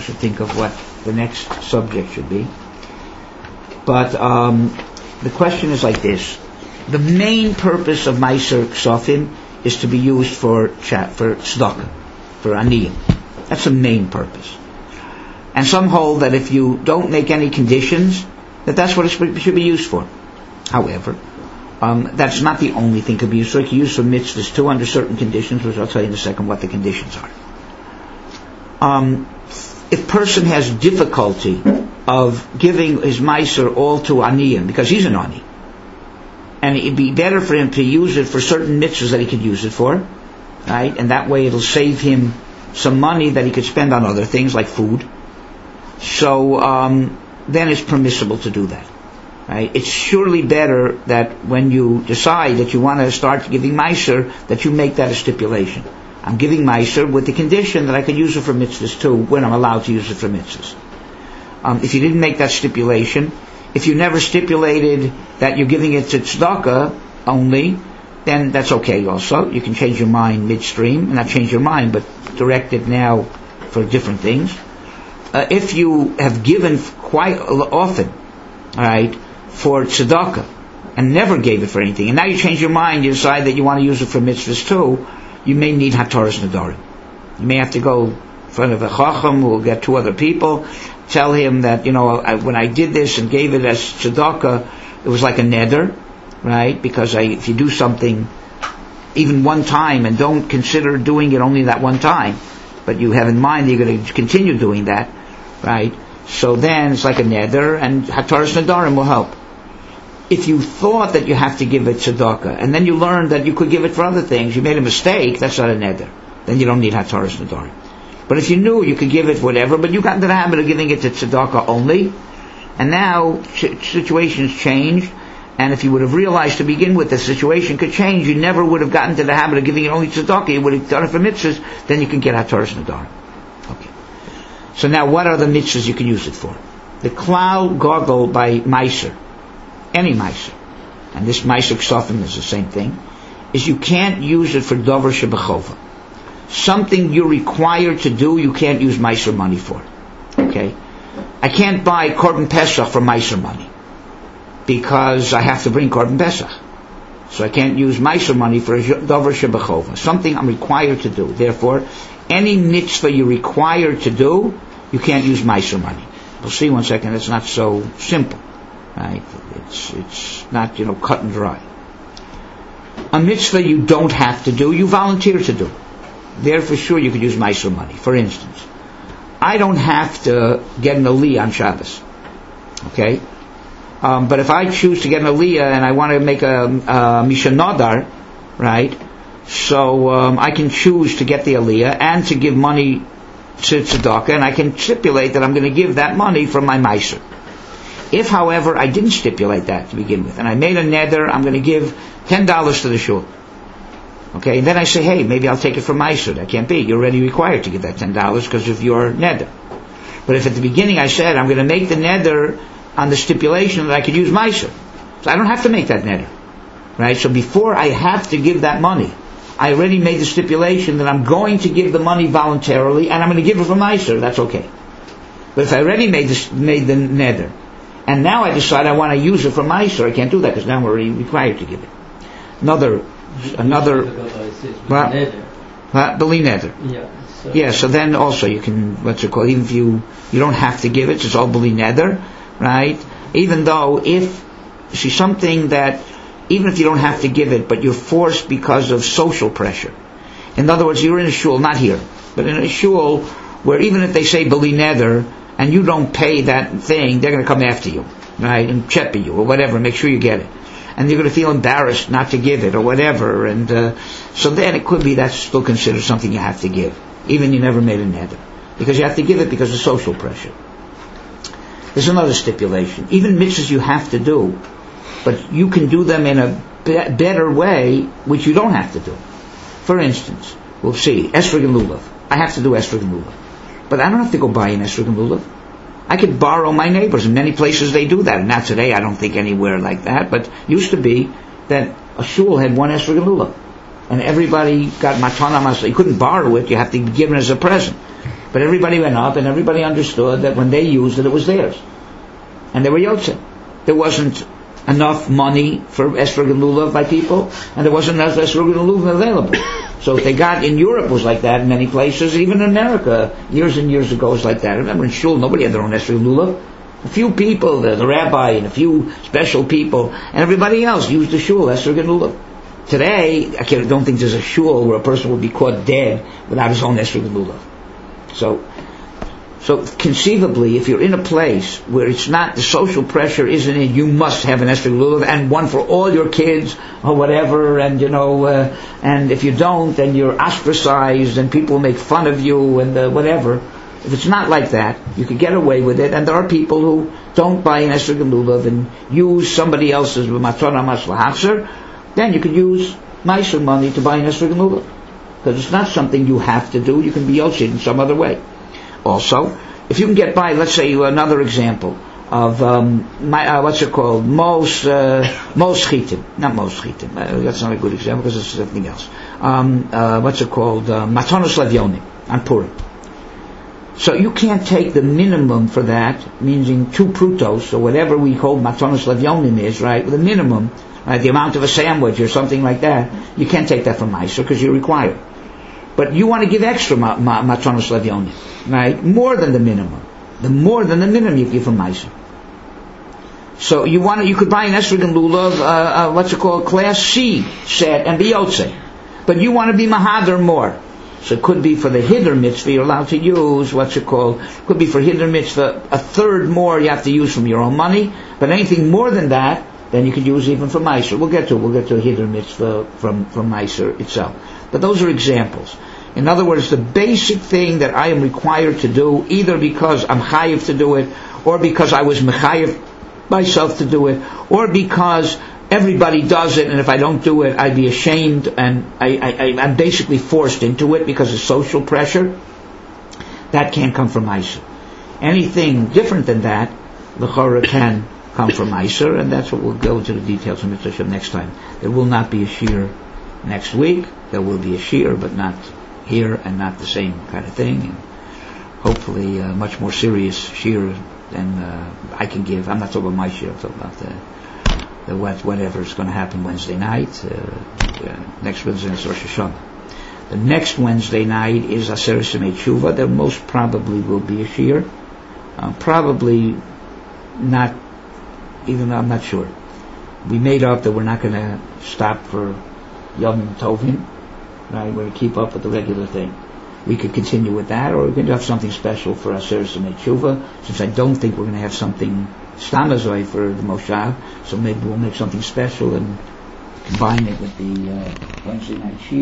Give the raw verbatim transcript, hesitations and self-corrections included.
should think of what the next subject should be. But um, the question is like this. The main purpose of Meiser Ksofim is to be used for for tzedakah, for aniyim. That's the main purpose. And some hold that if you don't make any conditions, that that's what it should be used for. However, um, that's not the only thing it can be used for. It can be used for mitzvahs too under certain conditions, which I'll tell you in a second what the conditions are. Um, if a person has difficulty of giving his meiser all to aniyim, because he's an ani, and it'd be better for him to use it for certain mitzvahs that he could use it for, right? And that way it'll save him some money that he could spend on other things like food. So um, then it's permissible to do that, right? It's surely better that when you decide that you want to start giving meiser, that you make that a stipulation. I'm giving meiser with the condition that I can use it for mitzvahs too, when I'm allowed to use it for mitzvahs. Um, if you didn't make that stipulation, if you never stipulated that you're giving it to tzedakah only, then that's okay also. You can change your mind midstream, not change your mind, but direct it now for different things. Uh, if you have given quite often, all right, for tzedakah, and never gave it for anything, and now you change your mind, you decide that you want to use it for mitzvahs too, you may need hataras nedarim. You may have to go in front of a chacham who will get two other people, tell him that, you know, I, when I did this and gave it as tzedakah, it was like a neder, right? Because I, if you do something even one time and don't consider doing it only that one time, but you have in mind that you're going to continue doing that, right? So then it's like a neder, and hataras nedarim will help. If you thought that you have to give it tzedakah, and then you learned that you could give it for other things, you made a mistake, that's not a neder. Then you don't need hataras nedarim. But if you knew you could give it whatever, but you got into the habit of giving it to tzedakah only, and now situations change, and if you would have realized to begin with the situation could change, you never would have gotten to the habit of giving it only tzedakah, you would have done it for mitzvahs, then you can get hataras nedarim. Okay. So now what are the mitzvahs you can use it for? The klal gogol by meiser, any meiser, and this meiser ksofim is the same thing, is you can't use it for davar shebechova. Something you're required to do, you can't use meiser money for. Okay? I can't buy korban pesach for meiser money because I have to bring korban pesach. So I can't use meiser money for davar shebechova. Something I'm required to do. Therefore, any mitzvah you're required to do, you can't use meiser money. We'll see one second. It's not so simple, right? It's it's not, you know, cut and dry. A mitzvah you don't have to do, you volunteer to do. There for sure you could use meiser money. For instance, I don't have to get an aliyah on Shabbos. Okay? Um, but if I choose to get an aliyah and I want to make a, a Misha Nadar, right? So um, I can choose to get the aliyah and to give money to tzedakah, and I can stipulate that I'm going to give that money from my meiser. If, however, I didn't stipulate that to begin with, and I made a neder, I'm going to give ten dollars to the shul. Okay, and then I say, hey, maybe I'll take it from meiser. That can't be. You're already required to give that ten dollars because of your neder. But if at the beginning I said, I'm going to make the neder on the stipulation that I could use meiser, so I don't have to make that neder. Right? So before I have to give that money, I already made the stipulation that I'm going to give the money voluntarily, and I'm going to give it from meiser. That's okay. But if I already made, this, made the neder, and now I decide I want to use it for meiser, I can't do that because now I'm already required to give it. Another... Another, what? Beli neder. Yeah. So. Yeah. So then also you can, what's it called? Even if you you don't have to give it, it's all beli neder, right? Even though if see something that even if you don't have to give it, but you're forced because of social pressure. In other words, you're in a shul, not here, but in a shul where even if they say beli neder and you don't pay that thing, they're going to come after you, right, and chepe you or whatever. Make sure you get it. And you're going to feel embarrassed not to give it or whatever, and uh, so then it could be that's still considered something you have to give, even you never made a neder, because you have to give it because of social pressure. There's another stipulation: even mitzvahs you have to do, but you can do them in a be- better way, which you don't have to do. For instance, we'll see esrog and lulav. I have to do esrog and lulav, but I don't have to go buy an esrog and lulav. I could borrow my neighbors. In many places they do that. Not today, I don't think anywhere like that, but used to be that a shul had one esrog and lulav. And everybody got matana masla. You couldn't borrow it, you have to give it as a present. But everybody went up, and everybody understood that when they used it, it was theirs. And they were Yotze. There wasn't enough money for esrog and lulav by people, and there wasn't enough esrog and lulav available. So if they got, in Europe was like that in many places, even in America, years and years ago was like that. I remember in shul, nobody had their own esrog and lulav. A few people, the, the rabbi and a few special people, and everybody else used the shul, esrog and lulav. Today, I don't think there's a shul where a person would be caught dead without his own esrog and lulav. So, so conceivably, if you're in a place where it's not, the social pressure isn't in, you must have an esrog and lulav and one for all your kids or whatever, and you know, uh, and if you don't, then you're ostracized and people make fun of you and uh, whatever. If it's not like that, you could get away with it, and there are people who don't buy an esrog and lulav and use somebody else's matzona maslahachzer, then you could use meiser money to buy an esrog and lulav. Because it's not something you have to do, you can be yotze in some other way. Also, if you can get by, let's say another example of, um, my, uh, what's it called, mos, uh, mos chitim, not mos chitim, uh, that's not a good example because it's something else. Um, uh, what's it called, uh, matonos levyonim, on Purim. So you can't take the minimum for that, meaning two prutos, or whatever we call matonos levyonim is, right, the minimum, right, the amount of a sandwich or something like that, you can't take that from meiser because you're required. But you want to give extra ma- ma- matonos levyonim, right, more than the minimum. The more than the minimum you give from meiser. So you want to, you could buy an esrog and lulav, uh, uh, what's it called, class C set, and be yotze. But you want to be mahader more. So it could be for the Hiddur mitzvah, you're allowed to use, what's it called, could be for Hiddur mitzvah, a third more you have to use from your own money, but anything more than that, then you could use even from meiser. We'll get to we'll get to a Hiddur mitzvah from, from meiser itself. But those are examples. In other words, the basic thing that I am required to do, either because I'm chayiv to do it, or because I was mechayiv myself to do it, or because everybody does it, and if I don't do it, I'd be ashamed, and I, I, I'm basically forced into it because of social pressure. That can't come from meiser. Anything different than that, the chorah can come from meiser, and that's what we'll go into the details of Mitzvah Hashem next time. There will not be a shiur next week. There will be a shiur, but not here, and not the same kind of thing, and hopefully a much more serious shiur than uh, I can give. I'm not talking about my shiur, I'm talking about the The what, whatever is going to happen Wednesday night. Uh, uh, next Wednesday is Rosh Hashanah. The next Wednesday night is Aseret Simei Tshuva. There most probably will be a shiur. Uh, probably not, even though I'm not sure. We made up that we're not going to stop for Yom Tovim. Right? We're going to keep up with the regular thing. We could continue with that, or we could have something special for Aseret Simei Tshuva, since I don't think we're going to have something Stamazoi for the Moshav, so maybe we'll make something special and combine it with the uh, Wednesday night shiur.